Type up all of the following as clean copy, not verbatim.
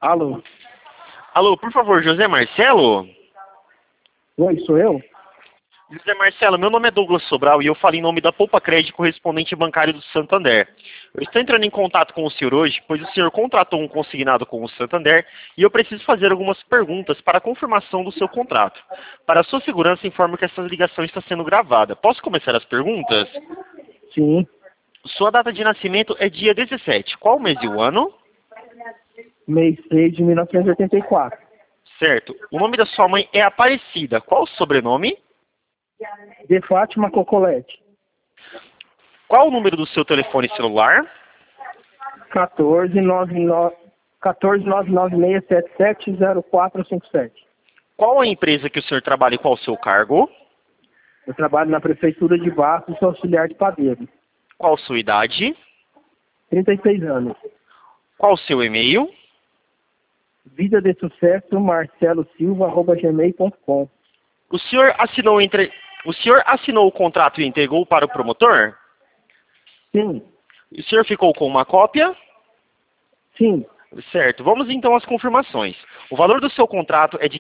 Alô? Alô, por favor, José Marcelo? Oi, sou eu? José Marcelo, meu nome é Douglas Sobral e eu falo em nome da Poupa Crédito correspondente bancário do Santander. Eu estou entrando em contato com o senhor hoje, pois o senhor contratou um consignado com o Santander e eu preciso fazer algumas perguntas para a confirmação do seu contrato. Para a sua segurança, informo que essa ligação está sendo gravada. Posso começar as perguntas? Sim. Sua data de nascimento é dia 17. Qual o mês e o ano? Mês 6 de 1984. Certo. O nome da sua mãe é Aparecida. Qual o sobrenome? De Fátima Cocolete. Qual o número do seu telefone celular? 14996770457. Qual a empresa que o senhor trabalha e qual o seu cargo? Eu trabalho na Prefeitura de Barros, sou auxiliar de padeiro. Qual a sua idade? 36 anos. Qual o seu e-mail? Vida de sucesso, marcelosilva@gmail.com. O senhor assinou o contrato e entregou para o promotor? Sim. O senhor ficou com uma cópia? Sim. Certo. Vamos então às confirmações. O valor do seu contrato é de R$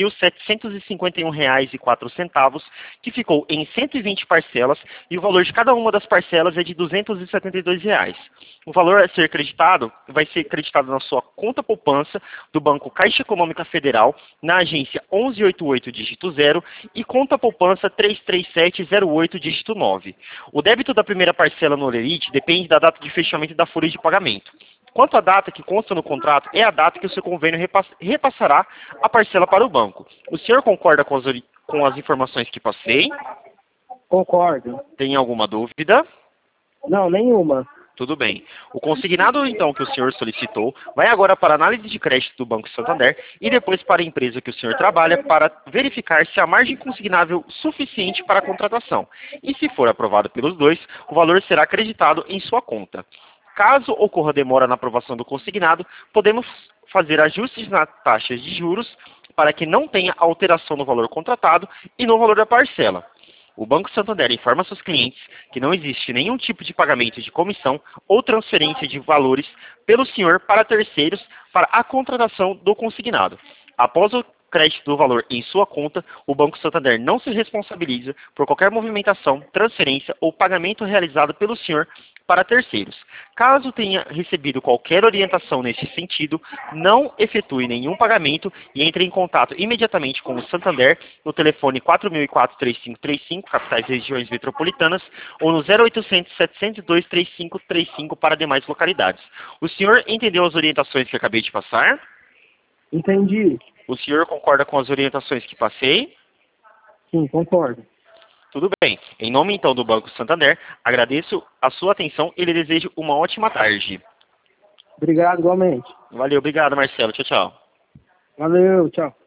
15.751,04, que ficou em 120 parcelas, e o valor de cada uma das parcelas é de R$ 272. O valor a ser creditado vai ser creditado na sua conta poupança do Banco Caixa Econômica Federal, na agência 1188 dígito 0 e conta poupança 33708 dígito 9. O débito da primeira parcela no Olerite depende da data de fechamento da folha de pagamento. Quanto à data que consta no contrato, é a data que o seu convênio repassará a parcela para o banco. O senhor concorda com as informações que passei? Concordo. Tem alguma dúvida? Não, nenhuma. Tudo bem. O consignado, então, que o senhor solicitou, vai agora para a análise de crédito do Banco Santander e depois para a empresa que o senhor trabalha para verificar se há margem consignável suficiente para a contratação. E se for aprovado pelos dois, o valor será acreditado em sua conta. Caso ocorra demora na aprovação do consignado, podemos fazer ajustes nas taxas de juros para que não tenha alteração no valor contratado e no valor da parcela. O Banco Santander informa seus clientes que não existe nenhum tipo de pagamento de comissão ou transferência de valores pelo senhor para terceiros para a contratação do consignado. Após o crédito do valor em sua conta, o Banco Santander não se responsabiliza por qualquer movimentação, transferência ou pagamento realizado pelo senhor para terceiros. Caso tenha recebido qualquer orientação nesse sentido, não efetue nenhum pagamento e entre em contato imediatamente com o Santander no telefone 4004-3535, capitais e regiões metropolitanas, ou no 0800-702-3535 para demais localidades. O senhor entendeu as orientações que acabei de passar? Entendi. O senhor concorda com as orientações que passei? Sim, concordo. Tudo bem. Em nome, então, do Banco Santander, agradeço a sua atenção e lhe desejo uma ótima tarde. Obrigado, igualmente. Valeu, obrigado, Marcelo. Tchau, tchau. Valeu, tchau.